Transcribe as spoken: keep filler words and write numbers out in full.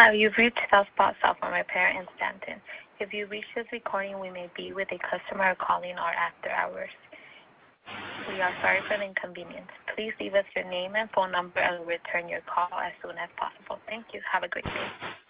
Hi, you've reached Southpaw Software Repair in Stanton. If you reach this recording, we may be with a customer calling our after hours. We are sorry for the inconvenience. Please leave us your name and phone number and we'll return your call as soon as possible. Thank you. Have a great day.